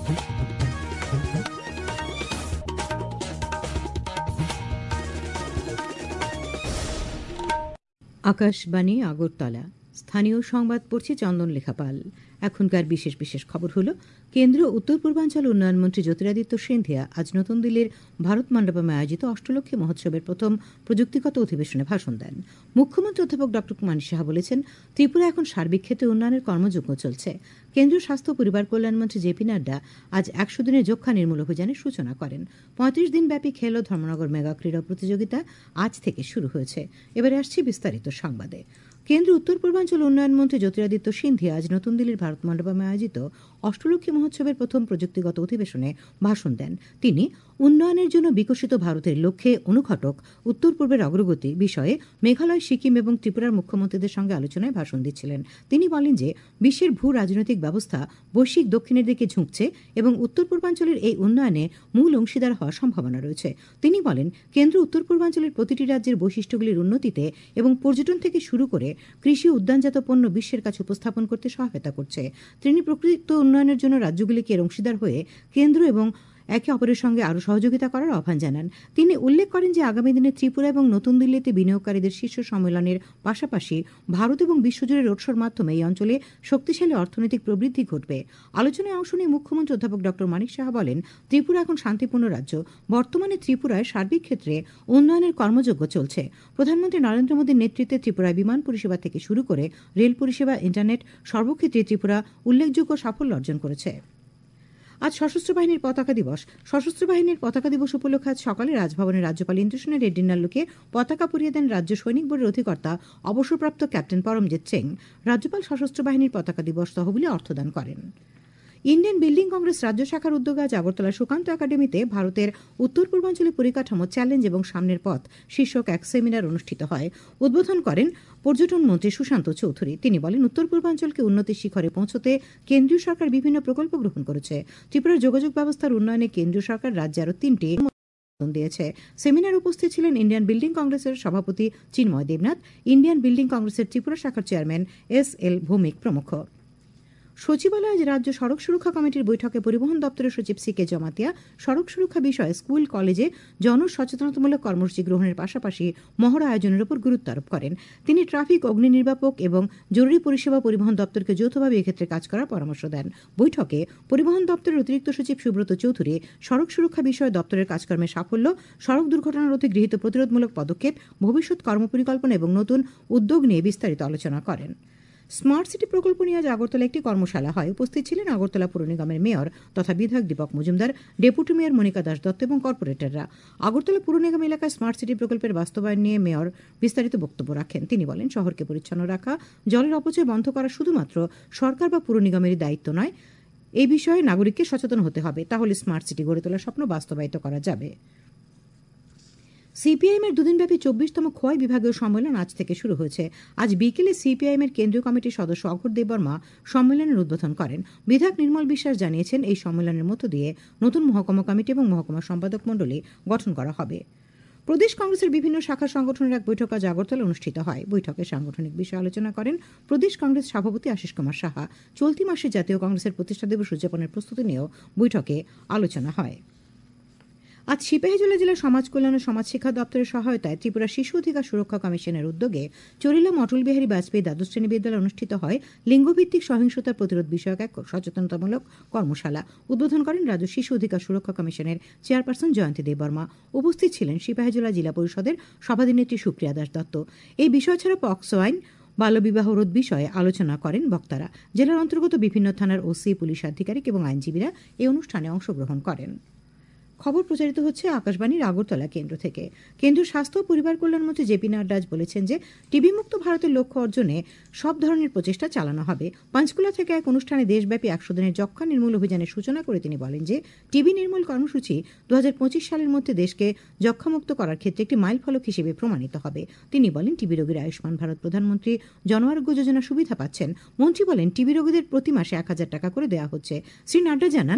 আকাশবাণী আগরতলা স্থানীয় সংবাদ পড়ছি চন্দন লেখাপাল। এখনকার বিশেষ বিশেষ খবর হলো, কেন্দ্রীয় উত্তর পূর্বাঞ্চল উন্নয়ন মন্ত্রী জ্যোতিরাদিত্য সিন্ধিয়া আজ নতুন দিল্লির ভারত মণ্ডপমে আয়োজিত অষ্টলক্ষ্মী মহোৎসবের প্রথম প্রযুক্তিগত অধিবেশনে ভাষণ দেন। মুখ্যমন্ত্রী অধ্যাপক ড মানিক সাহা বলেছেন, ত্রিপুরা এখন সার্বিক ক্ষেত্রে উন্নয়নের কর্মযজ্ঞ চলছে। কেন্দ্রীয় স্বাস্থ্য ও পরিবার কল্যাণ মন্ত্রী জেপি নাড্ডা আজ ১০০ দিনের যক্ষ্মা নির্মূল অভিযানের সূচনা করেন। ৩৫ দিনব্যাপী খেলো ধর্মনগর মেগা ক্রীড়া প্রতিযোগিতা আজ থেকে শুরু হয়েছে। এবারে আসছি বিস্তারিত সংবাদে। কেন্দ্রীয় উত্তর পূর্বাঞ্চল উন্নয়ন মন্ত্রী জ্যোতিরাদিত্য সিন্ধিয়া আজ নতুন দিল্লির ভারত মণ্ডপমে আয়োজিত অষ্টলক্ষ্মী মহোৎসবের প্রথম প্রযুক্তিগত অধিবেশনে ভাষণ দেন। তিনি উন্নয়নের জন্য বিকশিত ভারতের লক্ষ্যে অনুঘটক উত্তর পূর্বের অগ্রগতি বিষয়ে মেঘালয়, সিকিম এবং ত্রিপুরার মুখ্যমন্ত্রীদের সঙ্গে আলোচনায় ভাষণ দিচ্ছিলেন। তিনি বলেন যে বিশ্বের ভূ রাজনৈতিক ব্যবস্থা বৈশ্বিক দক্ষিণের দিকে ঝুঁকছে এবং উত্তর পূর্বাঞ্চলের এই উন্নয়নে মূল অংশীদার হওয়ার সম্ভাবনা রয়েছে। তিনি বলেন, কেন্দ্র উত্তর পূর্বাঞ্চলের প্রতিটি রাজ্যের বৈশিষ্ট্যগুলির উন্নতিতে এবং পর্যটন থেকে শুরু করে কৃষি উদ্যানজাত পণ্য বিশ্বের কাছে উপস্থাপন করতে সহায়তা করছে। তিনি প্রকৃত উন্নয়নের জন্য রাজ্যগুলিকে এর অংশীদার হয়ে কেন্দ্র এবং একে অপরের সঙ্গে আরও সহযোগিতা করার আহ্বান জানান। তিনি উল্লেখ করেন যে আগামী দিনে ত্রিপুরা এবং নতুন দিল্লিতে বিনিয়োগকারীদের শীর্ষ সম্মেলনের পাশাপাশি ভারত এবং বিশ্বজুড়ে রোডশোর মাধ্যমে এই অঞ্চলে শক্তিশালী অর্থনৈতিক প্রবৃদ্ধি ঘটবে। আলোচনায় অংশ নিয়ে মুখ্যমন্ত্রী অধ্যাপক ড মানিক সাহা বলেন, ত্রিপুরা এখন শান্তিপূর্ণ রাজ্য। বর্তমানে ত্রিপুরায় সার্বিক ক্ষেত্রে উন্নয়নের কর্মযজ্ঞ চলছে। প্রধানমন্ত্রী নরেন্দ্র মোদীর নেতৃত্বে ত্রিপুরায় বিমান পরিষেবা থেকে শুরু করে রেল পরিষেবা, ইন্টারনেট সর্বক্ষেত্রে ত্রিপুরা উল্লেখযোগ্য সাফল্য অর্জন করেছে। আজ সশস্ত্র বাহিনীর পতাকা দিবস। সশস্ত্র বাহিনীর পতাকা দিবস উপলক্ষে আজ সকালে রাজভবনে রাজ্যপাল ইন্দ্রসেনের রেড্ডির নাল্লুকে পতাকা পরিয়ে দেন রাজ্য সৈনিক বোর্ডের অধিকর্তা অবসরপ্রাপ্ত ক্যাপ্টেন পরমজিৎ সিং। রাজ্যপাল সশস্ত্র বাহিনীর পতাকা দিবস তহবিলে অর্থদান করেন। ইন্ডিয়ান বিল্ডিং কংগ্রেস রাজ্য শাখার উদ্যোগে আজ আগরতলা সুকান্ত একাডেমিতে ভারতের উত্তর পূর্বাঞ্চলের পরিকাঠামো, চ্যালেঞ্জ এবং সামনের পথ শীর্ষক এক সেমিনার অনুষ্ঠিত হয়। উদ্বোধন করেন পর্যটন মন্ত্রী সুশান্ত চৌধুরী। তিনি বলেন, উত্তর পূর্বাঞ্চলকে উন্নতির শিখরে পৌঁছতে কেন্দ্রীয় সরকার বিভিন্ন প্রকল্প গ্রহণ করেছে। ত্রিপুরার যোগাযোগ ব্যবস্থার উন্নয়নে কেন্দ্রীয় সরকার রাজ্যে আরও ৩টি দিয়েছে। সেমিনারে উপস্থিত ছিলেন ইন্ডিয়ান বিল্ডিং কংগ্রেসের সভাপতি চিন্ময় দেবনাথ, ইন্ডিয়ান বিল্ডিং কংগ্রেসের ত্রিপুরা শাখার চেয়ারম্যান SL ভৌমিক প্রমুখ। সচিবালয়ে রাজ্য সড়ক সুরক্ষা কমিটির বৈঠকে পরিবহন দপ্তরের সচিব CK জমাতিয়া সড়ক সুরক্ষা বিষয়ে স্কুল কলেজে জনসচেতনতামূলক কর্মসূচি গ্রহণের পাশাপাশি মহড়া আয়োজনের উপর গুরুত্ব আরোপ করেন। তিনি ট্রাফিক, অগ্নি নির্বাপক এবং জরুরি পরিষেবা পরিবহন দপ্তরকে যৌথভাবে এক্ষেত্রে কাজ করার পরামর্শ দেন। বৈঠকে পরিবহন দপ্তরের অতিরিক্ত সচিব সুব্রত চৌধুরী সড়ক সুরক্ষা বিষয়ে দপ্তরের কাজকর্মের সাফল্য, সড়ক দুর্ঘটনা রোধে গৃহীত প্রতিরোধমূলক পদক্ষেপ, ভবিষ্যৎ কর্মপরিকল্পনা এবং নতুন উদ্যোগ নিয়ে বিস্তারিত আলোচনা করেন। স্মার্ট সিটি প্রকল্প নিয়ে আজ আগরতলা একটি কর্মশালা হয়। উপস্থিত ছিলেন আগরতলা পুর নিগমের মেয়র তথা বিধায়ক দীপক মজুমদার, ডেপুটি মেয়র মনিকা দাস দত্ত এবং কর্পোরেটররা। আগরতলা পুর নিগম এলাকায় স্মার্ট সিটি প্রকল্পের বাস্তবায়ন নিয়ে মেয়র বিস্তারিত বক্তব্য রাখেন। তিনি বলেন, শহরকে পরিচ্ছন্ন রাখা, জলের অপচয় বন্ধ করা শুধুমাত্র সরকার বা পুর নিগমেরই দায়িত্ব নয়, এই বিষয়ে নাগরিককে সচেতন হতে হবে। তাহলে স্মার্ট সিটি গড়ে তোলার স্বপ্ন বাস্তবায়িত করা যাবে। সিপিআইএমের দুদিনব্যাপী 24তম খোয়াই বিভাগীয় সম্মেলন আজ থেকে শুরু হয়েছে। আজ বিকেলে সিপিআইএমের কেন্দ্রীয় কমিটির সদস্য অঘোর দেববর্মা সম্মেলনের উদ্বোধন করেন। বিধায়ক নির্মল বিশ্বাস জানিয়েছেন, এই সম্মেলনের মধ্য দিয়ে নতুন মহকুমা কমিটি এবং মহকুমা সম্পাদক মণ্ডলী গঠন করা হবে। প্রদেশ কংগ্রেসের বিভিন্ন শাখা সংগঠনের এক বৈঠক আজ আগরতলা অনুষ্ঠিত হয়। বৈঠকে সাংগঠনিক বিষয়ে আলোচনা করেন প্রদেশ কংগ্রেস সভাপতি আশিস কুমার সাহা। চলতি মাসে জাতীয় কংগ্রেসের প্রতিষ্ঠা দিবস উদযাপনের প্রস্তুতি নিয়েও বৈঠকে আলোচনা হয়। আজ সিপাহীজলা জেলা সমাজ কল্যাণ ও সমাজ শিক্ষা দপ্তরের সহায়তায় ত্রিপুরা শিশু অধিকার সুরক্ষা কমিশনের উদ্যোগে চরিলাম অটল বিহারী বাজপেয়ী দ্বাদশ শ্রেণী বিদ্যালয়ে অনুষ্ঠিত হয় লিঙ্গভিত্তিক সহিংসতা প্রতিরোধ বিষয়ক এক সচেতনতামূলক কর্মশালা। উদ্বোধন করেন রাজ্য শিশু অধিকার সুরক্ষা কমিশনের চেয়ারপারসন জয়ন্তী দেববর্মা। উপস্থিত ছিলেন সিপাহীজলা জেলা পরিষদের সভাধিনেত্রী সুপ্রিয়া দাস দত্ত। এই বিষয় ছাড়া পক্সো আইন, বাল্যবিবাহ রোধ বিষয়ে আলোচনা করেন বক্তারা। জেলার অন্তর্গত বিভিন্ন থানার ওসি, পুলিশ আধিকারিক এবং আইনজীবীরা এই অনুষ্ঠানে অংশগ্রহণ করেন। খবর প্রচারিত হচ্ছে আকাশবাণীর আগরতলা কেন্দ্র থেকে। কেন্দ্রীয় স্বাস্থ্য ও পরিবার কল্যাণ মন্ত্রী জেপি নাড্ডা বলেছেন যে টিবি মুক্ত ভারতের লক্ষ্য অর্জনে সব ধরনের প্রচেষ্টা চালানো হবে। পঞ্চকুলা থেকে এক অনুষ্ঠানে দেশব্যাপী 100 দিনের যক্ষ্মা নির্মূল অভিযানের সূচনা করে তিনি বলেন যে টিবি নির্মূল কর্মসূচি 2025 সালের মধ্যে দেশকে যক্ষ্মামুক্ত করার ক্ষেত্রে একটি মাইলফলক হিসেবে প্রমাণিত হবে। তিনি বলেন, টিবি রোগীরা আয়ুষ্মান ভারত প্রধানমন্ত্রী জন আরোগ্য যোজনা সুবিধা পাচ্ছেন। মন্ত্রী বলেন, টিবি রোগীদের প্রতি মাসে 1000 টাকা করে দেওয়া হচ্ছে। শ্রী নাড্ডা জানান,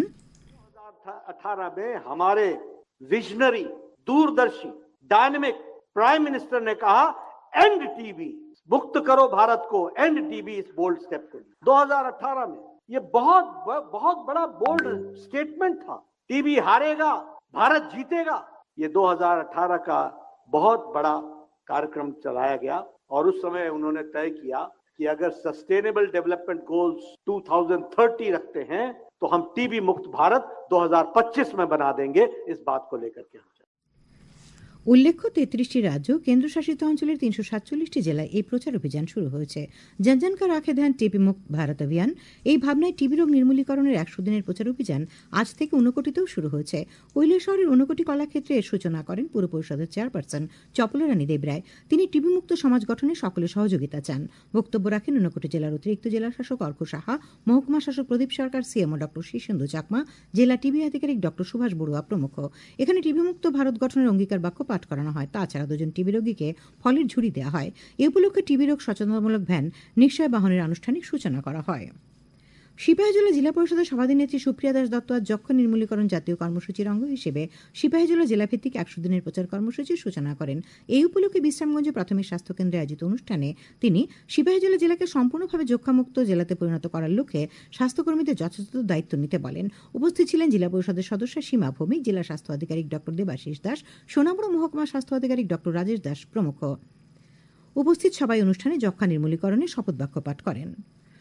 2018 में हमारे विजनरी, दूरदर्शी, डायनेमिक प्राइम मिनिस्टर ने कहा एंड टीबी, मुक्त करो भारत को, एंड टीबी इस बोल्ड स्टेप के लिए 2018 में ये बहुत बड़ा बोल्ड स्टेटमेंट था। टीबी हारेगा, भारत जीतेगा। ये 2018 का बहुत बड़ा कार्यक्रम चलाया गया और उस समय उन्होंने तय किया कि अगर सस्टेनेबल डेवलपमेंट गोल्स 2030 रखते हैं तो हम टीबी मुक्त भारत 2025 में बना देंगे। इस बात को लेकर के উল্লেখ্য 33টি রাজ্য কেন্দ্রশাসিত অঞ্চলের 347টি জেলায় এই প্রচার অভিযান শুরু হয়েছে। জন কা রাখে ধ্যান টিবি মুক্ত ভারত অভিযান, এই ভাবনায় টিবি রোগ নির্মূলীকরণের 100 দিনের প্রচার অভিযান আজ থেকে ঊনকোটিতেও শুরু হয়েছে। কৈলাস শহরের ঊনকোটি কলাক্ষেত্রে এর সূচনা করেন পুর পরিষদের চেয়ারপারসন চপলারানী দেবরায়। তিনি টিবি মুক্ত সমাজ গঠনে সকলের সহযোগিতা চান। বক্তব্য রাখেন ঊনকোটি জেলার অতিরিক্ত জেলা শাসক অর্ক সাহা, মহকুমা শাসক প্রদীপ সরকার, সিএমও ডক্টর শীর্ষেন্দু চাকমা, জেলা টিবি আধিকারিক ডক্টর সুভাষ বড়ুয়া প্রমুখ। এখানে টিবি মুক্ত ভারত গঠনের অঙ্গীকার বাক্য পাঠ করানো হয়। তাছাড়া 2 জন টিবি রোগীকে ফলের ঝুড়ি দেওয়া হয়। এ উপলক্ষে টিবি রোগ সচেতনতামূলক ভ্যান নিশ্চয় বাহনের আনুষ্ঠানিক সূচনা করা হয়। সিপাহীজলা জেলা পরিষদের সভাধিনেত্রী সুপ্রিয়া দাস দত্ত আজ যক্ষ্মা নির্মূলীকরণ জাতীয় কর্মসূচির অঙ্গ হিসেবে সিপাহীজলা জেলাভিত্তিক 100 দিনের প্রচার কর্মসূচির সূচনা করেন। এই উপলক্ষে বিশ্রামগঞ্জ প্রাথমিক স্বাস্থ্য কেন্দ্রে আয়োজিত অনুষ্ঠানে তিনি সিপাহীজলা জেলাকে সম্পূর্ণভাবে যক্ষ্মামুক্ত জেলাতে পরিণত করার লক্ষ্যে স্বাস্থ্যকর্মীদের যথাযথ দায়িত্ব নিতে বলেন। উপস্থিত ছিলেন জেলা পরিষদের সদস্য সীমা ভৌমিক, জেলা স্বাস্থ্য আধিকারিক ডক্টর দেবাশিস দাস, সোনামুড়া মহকুমা স্বাস্থ্য আধিকারিক ডক্টর রাজেশ দাস প্রমুখ। উপস্থিত সবাই অনুষ্ঠানে যক্ষ্মা নির্মূলীকরণে শপথ বাক্য পাঠ করেন।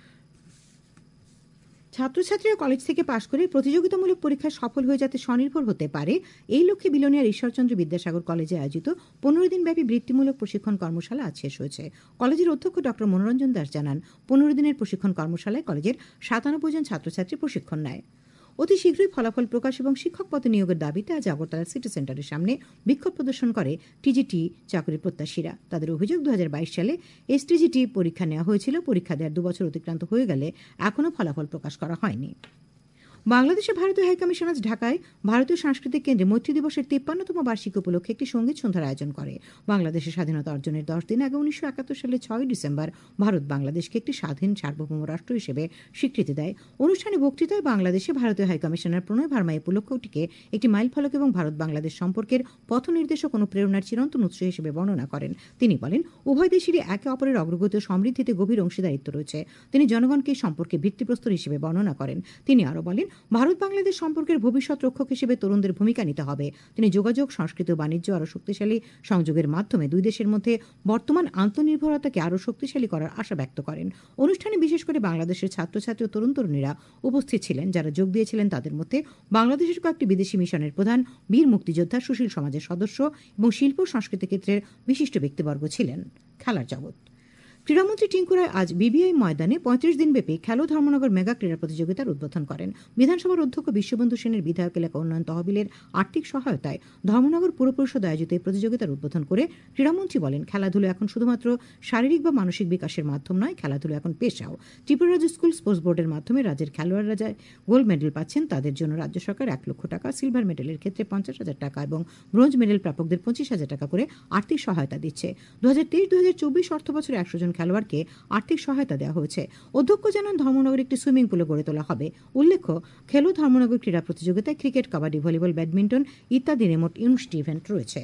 ছাত্রছাত্রীরা কলেজ থেকে পাশ করে প্রতিযোগিতামূলক পরীক্ষায় সফল হয়ে যাতে স্বনির্ভর হতে পারে, এই লক্ষ্যে বিলোনিয়ার ঈশ্বরচন্দ্র বিদ্যাসাগর কলেজে আয়োজিত 15 দিনব্যাপী বৃত্তিমূলক প্রশিক্ষণ কর্মশালা আজ শেষ হয়েছে। কলেজের অধ্যক্ষ ডক্টর মনোরঞ্জন দাস জানান, 15 দিনের প্রশিক্ষণ কর্মশালায় কলেজের 97 জন ছাত্রছাত্রী প্রশিক্ষণ নেয়। অতি শীঘ্রই ফলাফল প্রকাশ এবং শিক্ষক পদে নিয়োগের দাবিতে আজ আগরতলা সিটি সেন্টারের সামনে বিক্ষোভ প্রদর্শন করে টিজিটি চাকরি প্রত্যাশীরা। তাদের অভিযোগ, 2022 সালে এসটিজিটি পরীক্ষা নেওয়া হয়েছিল। পরীক্ষা দেওয়ার 2 বছর অতিক্রান্ত হয়ে গেলে এখনও ফলাফল প্রকাশ করা হয়নি। বাংলাদেশে ভারতীয় হাইকমিশন আজ ঢাকায় ভারতীয় সাংস্কৃতিক কেন্দ্রে মৈত্রী দিবসের 53তম বার্ষিকী উপলক্ষে একটি সঙ্গীত সন্ধ্যার আয়োজন করে। বাংলাদেশের স্বাধীনতা অর্জনের 10 দিন আগে 1971 সালে 6 ডিসেম্বর ভারত বাংলাদেশকে একটি স্বাধীন সার্বভৌম রাষ্ট্র হিসেবে স্বীকৃতি দেয়। অনুষ্ঠানে বক্তৃতায় বাংলাদেশে ভারতীয় হাইকমিশনার প্রণয় ভার্মা এই উপলক্ষটিকে একটি মাইলফলক এবং ভারত বাংলাদেশ সম্পর্কের পথ নির্দেশক ও প্রেরণার চিরন্তন উৎস হিসেবে বর্ণনা করেন। তিনি বলেন, উভয় দেশেরই একে অপরের অগ্রগতি ও সমৃদ্ধিতে গভীর অংশীদারিত্ব রয়েছে। তিনি জনগণকে এই সম্পর্কে ভিত্তিপ্রস্তর হিসেবে বর্ণনা করেন। তিনি আরও বলেন, ভারত বাংলাদেশ সম্পর্কের ভবিষ্যৎ রক্ষক হিসেবে তরুণদের ভূমিকা নিতে হবে। তিনি যোগাযোগ, সংস্কৃতি ও বাণিজ্য আরও শক্তিশালী সংযোগের মাধ্যমে দুই দেশের মধ্যে বর্তমান আন্তনির্ভরতাকে আরও শক্তিশালী করার আশা ব্যক্ত করেন। অনুষ্ঠানে বিশেষ করে বাংলাদেশের ছাত্রছাত্রী ও তরুণ তরুণীরা উপস্থিত ছিলেন। যারা যোগ দিয়েছিলেন তাদের মধ্যে বাংলাদেশের কয়েকটি বিদেশি মিশনের প্রধান, বীর মুক্তিযোদ্ধা, সুশীল সমাজের সদস্য এবং শিল্প সংস্কৃতি ক্ষেত্রের বিশিষ্ট ব্যক্তিবর্গ ছিলেন। খেলার জগৎ। ক্রীড়ামন্ত্রী টিঙ্কু রায় আজ বিবিআই ময়দানে 35 দিনব্যাপী খেলো ধর্মনগর মেগা ক্রীড়া প্রতিযোগিতার উদ্বোধন করেন। বিধানসভার অধ্যক্ষ বিশ্ববন্ধু সেনের বিধায়ক এলাকা উন্নয়ন তহবিলের আর্থিক সহায়তায় ধর্মনগর পুর পরিষদ আয়োজিত এই প্রতিযোগিতার উদ্বোধন করে ক্রীড়ামন্ত্রী বলেন, খেলাধুলা এখন শুধুমাত্র শারীরিক বা মানসিক বিকাশের মাধ্যম নয়, খেলাধুলা এখন পেশাও। ত্রিপুরা রাজ্য স্কুল স্পোর্টস বোর্ডের মাধ্যমে রাজ্যের খেলোয়াড়রা যায় গোল্ড মেডেল পাচ্ছেন। তাদের জন্য রাজ্য সরকার 1 লক্ষ টাকা, সিলভার মেডেলের ক্ষেত্রে 50,000 টাকা এবং ব্রোঞ্জ মেডেল প্রাপকদের 25,000 টাকা করে আর্থিক সহায়তা দিচ্ছে। 2023-2024 অর্থ বছরে 100 জন খেলোয়াড়কে আর্থিক সহায়তা দেওয়া হয়েছে। অধ্যক্ষ জানান, ধর্মনগরে একটি সুইমিং পুলে গড়ে তোলা হবে। উল্লেখ্য, খেলো ধর্মনগর ক্রীড়া প্রতিযোগিতায় ক্রিকেট, কাবাডি, ভলিবল, ব্যাডমিন্টন ইত্যাদি মোট 19টি ইভেন্ট রয়েছে।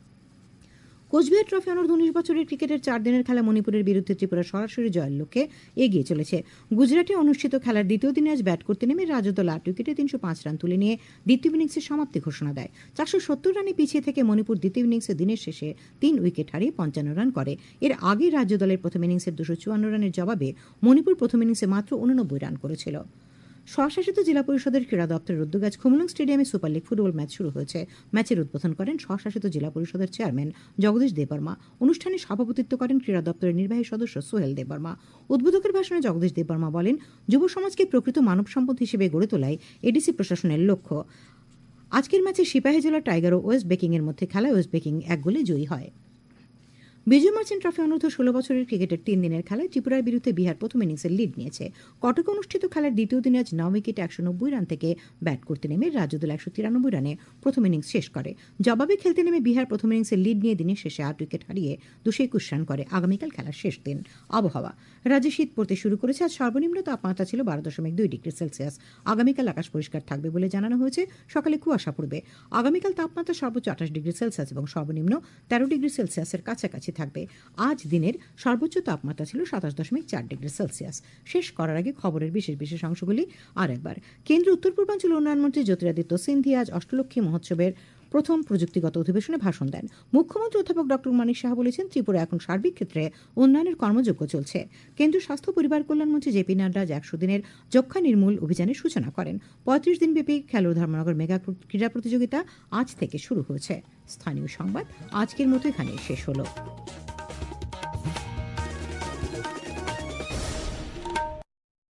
কোচবিহার ট্রফি অনূর্ধ্ব 19 বছরের ক্রিকেটের 4 দিনের খেলা মণিপুরের বিরুদ্ধে ত্রিপুরা সরাসরি জয়ের লক্ষ্যে এগিয়ে চলেছে। গুজরাটে অনুষ্ঠিত খেলার দ্বিতীয় দিনে আজ ব্যাট করতে নেমে রাজদল 8 উইকেটে 305 রান তুলে নিয়ে দ্বিতীয় ইনিংসের সমাপ্তি ঘোষণা দেয়। 470 রানে পিছিয়ে থেকে মণিপুর দ্বিতীয় ইনিংসে দিনের শেষে 3 উইকেট হারিয়ে 55 রান করে। এর আগে রাজ্য দলের প্রথম ইনিংসের 254 রানের জবাবে মণিপুর প্রথম ইনিংসে মাত্র 89 রান করেছিল। স্বশাসিত জেলা পরিষদের ক্রীড়া দপ্তরের উদ্যোগে আজ খুমুলুং স্টেডিয়ামে সুপার লিগ ফুটবল ম্যাচ শুরু হয়েছে। ম্যাচের উদ্বোধন করেন স্বশাসিত জেলা পরিষদের চেয়ারম্যান জগদীশ দেববর্মা। অনুষ্ঠানে সভাপতিত্ব করেন ক্রীড়া দপ্তরের নির্বাহী সদস্য সোহেল দেববর্মা। উদ্বোধকের ভাষণে জগদীশ দেববর্মা বলেন, যুব সমাজকে প্রকৃত মানব সম্পদ হিসেবে গড়ে তোলাই এডিসি প্রশাসনের লক্ষ্য। আজকের ম্যাচে সিপাহীজলা টাইগার ও ওয়েস্ট বেকিং এর মধ্যে খেলায় ওয়েস্ট বেকিং 1 গোলে জয়ী হয়। বিজয় মার্চেন্ট ট্রফি অনূর্ধ্ব 16 বছরের ক্রিকেটের 3 দিনের খেলায় ত্রিপুরার বিরুদ্ধে বিহার প্রথম ইনিংসের লিড নিয়েছে। কটকে অনুষ্ঠিত খেলার দ্বিতীয় দিনে আজ 9 উইকেটে 190 রান থেকে ব্যাট করতে নেমে রাজ্যদল 193 রানে প্রথম ইনিংস শেষ করে। জবাবে খেলতে নেমে বিহার প্রথম ইনিংসের লিড নিয়ে দিনের শেষে 8 উইকেট হারিয়ে 221 রান করে। আগামীকাল খেলার শেষ দিন। আবহাওয়া। রাজ্যে শীত পড়তে শুরু করেছে। আজ সর্বনিম্ন তাপমাত্রা ছিল 12.2 ডিগ্রি সেলসিয়াস। আগামীকাল আকাশ পরিষ্কার থাকবে বলে জানানো হয়েছে। সকালে কুয়াশা পড়বে। আগামীকাল তাপমাত্রা সর্বোচ্চ 28 ডিগ্রি সেলসিয়াস এবং সর্বনিম্ন 13 ডিগ্রি সেলসিয়াসের কাছাকাছি কাছাকাছি থাকবে। আজ দিনের সর্বোচ্চ তাপমাত্রা ছিল 27.4 ডিগ্রি সেলসিয়াস। শেষ করার আগে খবরের বিশেষ বিশেষ অংশগুলি আরেকবার। কেন্দ্রীয় উত্তর পূর্বাঞ্চল উন্নয়নমন্ত্রী জ্যোতিরাদিত্য সিন্ধিয়া আজ অষ্টলক্ষ্মী মহোৎসবের প্রথম প্রযুক্তিগত অধিবেশনে ভাষণ দেন। মুখ্যমন্ত্রী অধ্যাপক ড মানিক সাহা বলেছেন, ত্রিপুরা এখন সার্বিক ক্ষেত্রে উন্নয়নের কর্মযজ্ঞ চলছে। কেন্দ্রীয় স্বাস্থ্য পরিবার কল্যাণমন্ত্রী জেপি নাড্ডা আজ 100 দিনের যক্ষ্মা নির্মূল অভিযানের সূচনা করেন। 35 দিনব্যাপী খেলোর ধর্মনগর মেগা ক্রীড়া প্রতিযোগিতা আজ থেকে শুরু হয়েছে। স্থানীয় সংবাদ আজকের মতো এখানে শেষ হলো।